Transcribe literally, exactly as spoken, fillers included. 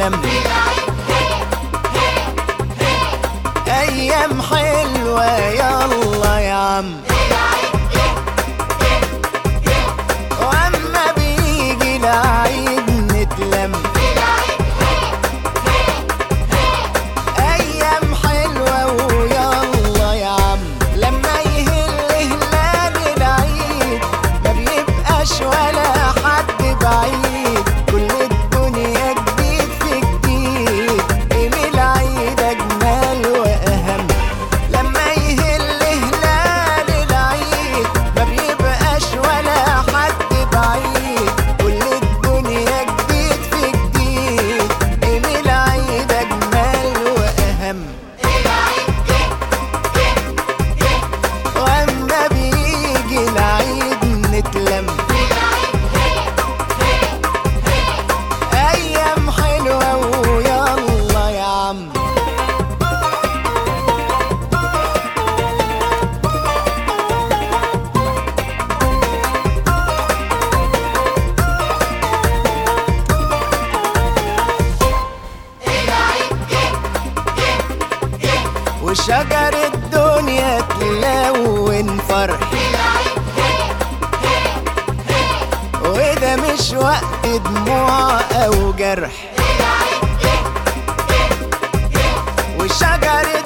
نتلم. أيام حلوة يلا يا عم، وأما بيجي العيد نتلم. أيام حلوة ويلا يا عم، لما يهل هلال العيد ما بيبقاش ولا حد بعيد، كل الدنيا جديد في جديد، يوم العيد أجمل وأهم. لما يهل هلال العيد ما بيبقاش ولا حد بعيد، كل الدنيا جديد في جديد، يوم العيد أجمل وأهم. وأما بيجي العيد نتلم. أيام حلوة ويلا يا عم. وشجر الدنيا تلون فرح، وده مش وقت دموع أو جرح. وشجر